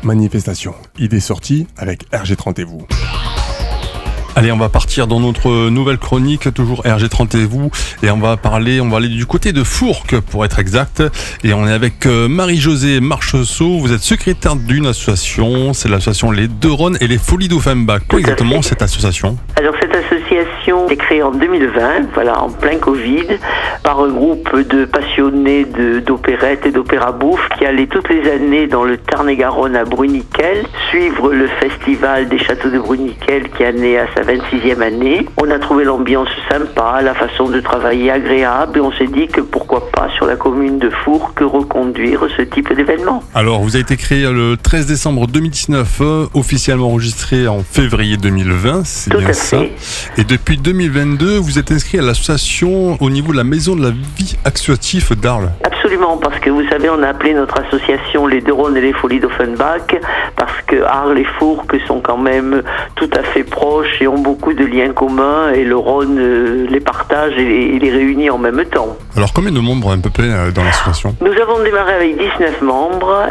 Manifestation, idée sortie avec RG30 et vous. Allez, on va partir dans notre nouvelle chronique, toujours RG30 et vous, et on va aller du côté de Fourques pour être exact, et on est avec Marie-Josée Marcheseau. Vous êtes secrétaire d'une association, c'est l'association Les Deux Rhônes et les Folies d'Offenbach. Quoi exactement cette association? Alors cette association est créée en 2020, voilà, en plein Covid, par un groupe de passionnés d'opérette et d'opéra bouffe qui allaient toutes les années dans le Tarn-et-Garonne à Bruniquel, suivre le festival des châteaux de Bruniquel qui est né à sa 26e année. On a trouvé l'ambiance sympa, la façon de travailler agréable et on s'est dit que pourquoi pas sur la commune de Fourques reconduire ce type d'événement. Alors vous avez été créé le 13 décembre 2019, officiellement enregistré en février 2020, c'est tout bien ça. Et depuis 2022, vous êtes inscrit à l'association au niveau de la maison de la vie associative d'Arles. Absolument, parce que vous savez, on a appelé notre association Les Deux Rhônes et les Folies d'Offenbach parce que Arles et Fourques sont quand même tout à fait proches et ont beaucoup de liens communs et le Rhône les partage et les réunit en même temps. Alors combien de membres à peu près dans l'association? Nous avons démarré avec 19 membres,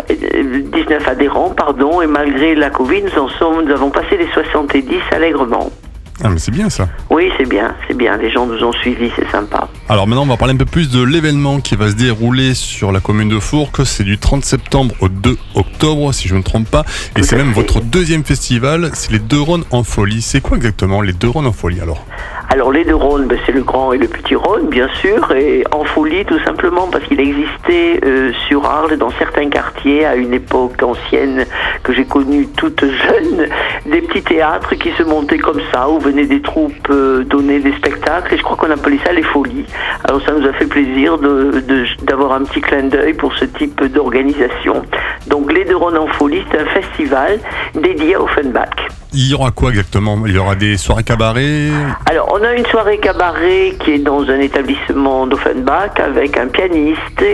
19 adhérents, et malgré la Covid, nous avons passé les 70 allègrement. Ah mais c'est bien ça. Oui, c'est bien, les gens nous ont suivis, c'est sympa. Alors maintenant on va parler un peu plus de l'événement qui va se dérouler sur la commune de Fourques. C'est du 30 septembre au 2 octobre si je ne me trompe pas. Et c'est même votre deuxième festival, c'est les Deux Rhônes en folie. C'est quoi exactement les Deux Rhônes en folie alors? Alors les Deux Rhônes, c'est le grand et le petit Rhône bien sûr, et en folie tout simplement parce qu'il existait sur Arles dans certains quartiers à une époque ancienne que j'ai connue toute jeune, des petits théâtres qui se montaient comme ça où venaient des troupes donner des spectacles et je crois qu'on appelait ça les folies. Alors ça nous a fait plaisir d'avoir un petit clin d'œil pour ce type d'organisation. Donc les Deux Rhônes en folie, c'est un festival dédié à Offenbach. Il y aura quoi exactement? Il y aura des soirées cabaret? Alors, on a une soirée cabaret qui est dans un établissement d'Offenbach avec un pianiste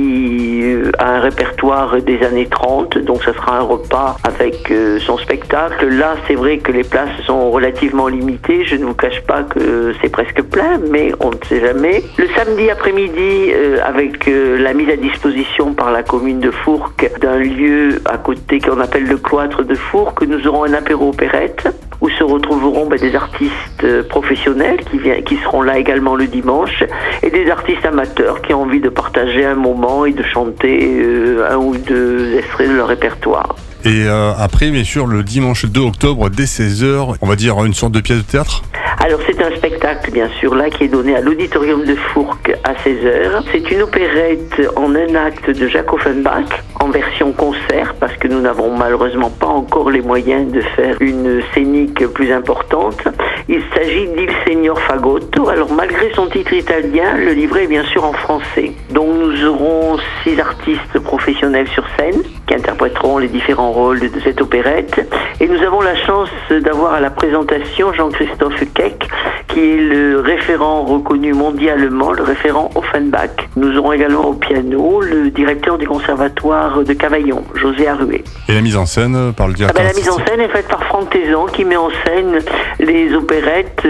qui a un répertoire des années 30, donc ça sera un repas avec son spectacle. Là, c'est vrai que les places sont relativement limitées, je ne vous cache pas que c'est presque plein, mais on ne sait jamais. Le samedi après-midi, avec la mise à disposition par la commune de Fourques d'un lieu à côté qu'on appelle le cloître de Fourques, nous aurons un apéro opérette où se retrouveront des artistes professionnels qui seront là également le dimanche et des artistes amateurs qui ont envie de partager un moment et de chanter un ou deux extraits de leur répertoire. Et après, bien sûr, le dimanche 2 octobre, dès 16h, on va dire une sorte de pièce de théâtre? Alors c'est un spectacle bien sûr là qui est donné à l'auditorium de Fourques à 16h. C'est une opérette en un acte de Jacques Offenbach en version concert parce que nous n'avons malheureusement pas encore les moyens de faire une scénique plus importante. Il s'agit d'Il Signor Fagotto. Alors malgré son titre italien, le livret est bien sûr en français. Donc nous aurons 6 artistes professionnels sur scène qui interpréteront les différents rôles de cette opérette. Et nous avons la chance d'avoir à la présentation Jean-Christophe Keck, qui est le référent reconnu mondialement, le référent Offenbach. Nous aurons également au piano le directeur du conservatoire de Cavaillon, José Arrué. Et la mise en scène par le directeur? La mise en scène est faite par Franck Tézan, qui met en scène les opérettes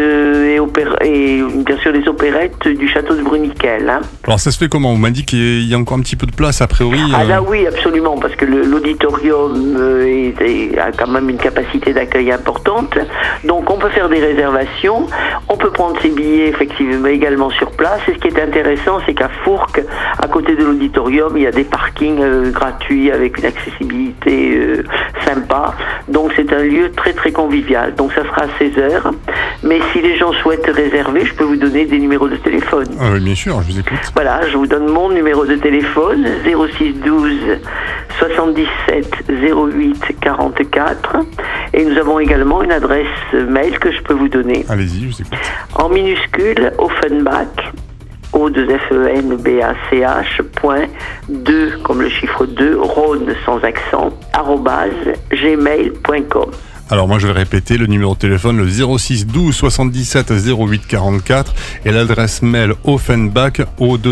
et bien sûr les opérettes du château de Bruniquel. Hein. Alors ça se fait comment? On m'a dit qu'il y a encore un petit peu de place a priori. Ah là oui, absolument, parce que l'auditorium a quand même une capacité d'accueil importante. Donc on peut faire des réservations, on peut prendre ses billets effectivement également sur place. Et ce qui est intéressant, c'est qu'à Fourques, à côté de l'auditorium, il y a des parkings gratuits avec une accessibilité sympa. Donc c'est un lieu très très convivial. Donc ça sera à 16h. Mais si les gens souhaitent réserver, je peux vous donner des numéros de téléphone. Ah oui, bien sûr, je vous écoute. Voilà, je vous donne mon numéro de téléphone, 06 12 77 08 44. Et nous avons également une adresse mail que je peux vous donner. Allez-y, je vous écoute. En minuscule, Offenbach, O2FENBACH, point 2, comme le chiffre 2, Rhône sans accent, @gmail.com. Alors moi je vais répéter le numéro de téléphone, le 06 12 77 08 44 et l'adresse mail Offenbach,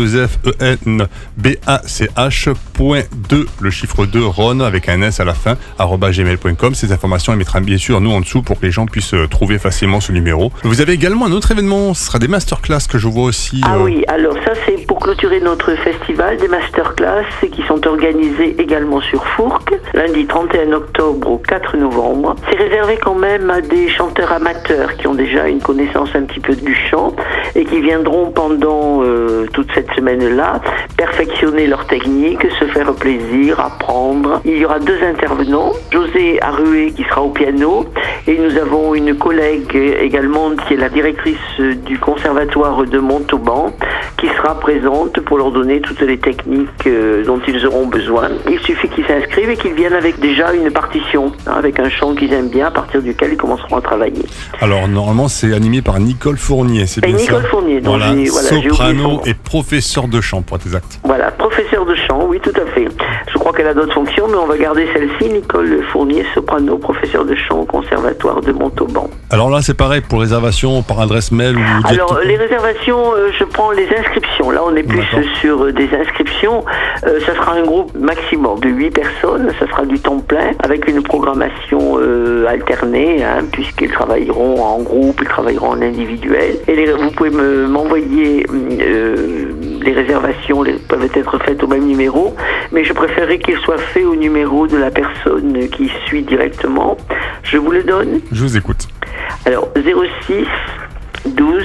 O2FENBACH.2, le chiffre 2, Rhône avec un S à la fin, @gmail.com. Ces informations, elles mettront bien sûr nous en dessous pour que les gens puissent trouver facilement ce numéro. Vous avez également un autre événement, ce sera des masterclass que je vois aussi. Ah oui, alors ça c'est pour pour clôturer notre festival, des masterclass qui sont organisées également sur Fourques, lundi 31 octobre au 4 novembre. C'est réservé quand même à des chanteurs amateurs qui ont déjà une connaissance un petit peu du chant et qui viendront pendant toute cette semaine-là perfectionner leur technique, se faire plaisir, apprendre. Il y aura 2 intervenants, José Arrué qui sera au piano et nous avons une collègue également qui est la directrice du conservatoire de Montauban qui sera présente pour leur donner toutes les techniques dont ils auront besoin. Il suffit qu'ils s'inscrivent et qu'ils viennent avec déjà une partition, avec un chant qu'ils aiment bien à partir duquel ils commenceront à travailler. Alors normalement c'est animé par Nicole Fournier, c'est bien Nicole ça Fournier, donc voilà, j'ai soprano et professeur de chant pour être exact. Voilà, professeur de chant, oui tout à fait. Je crois qu'elle a d'autres fonctions, mais on va garder celle-ci, Nicole Fournier, soprano, professeur de chant au conservatoire de Montauban. Alors là c'est pareil pour réservation par adresse mail ou... Alors les réservations, je prends les inscriptions. Là on est plus sur des inscriptions. Ça sera un groupe maximum de 8 personnes, ça sera du temps plein avec une programmation alternée, puisqu'ils travailleront en groupe, ils travailleront en individuel. Et vous pouvez m'envoyer les réservations, peuvent être faites au même numéro, mais je préférerais qu'ils soient faits au numéro de la personne qui suit directement. Je vous le donne. Je vous écoute. Alors 06 12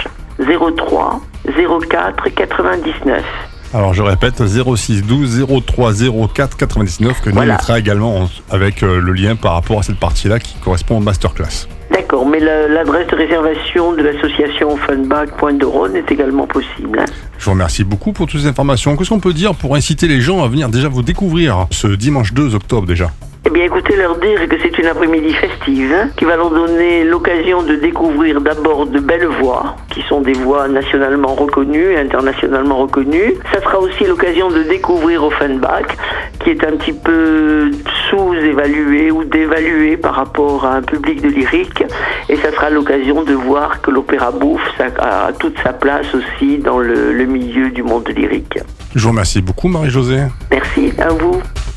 03 04 99. Alors je répète, 06 12 03 04 99 que nous mettra également avec le lien par rapport à cette partie-là qui correspond au masterclass. D'accord, mais l'adresse de réservation de l'association Offenbach Pointe de Rhône est également possible. Je vous remercie beaucoup pour toutes ces informations. Qu'est-ce qu'on peut dire pour inciter les gens à venir déjà vous découvrir ce dimanche 2 octobre déjà ? Eh bien écoutez, leur dire que c'est une après-midi festive qui va leur donner l'occasion de découvrir d'abord de belles voix, qui sont des voix nationalement reconnues et internationalement reconnues. Ça sera aussi l'occasion de découvrir Offenbach, qui est un petit peu sous-évalué ou dévalué par rapport à un public de lyrique. Et ça sera l'occasion de voir que l'opéra bouffe a toute sa place aussi dans le milieu du monde lyrique. Je vous remercie beaucoup Marie-Josée. Merci à vous.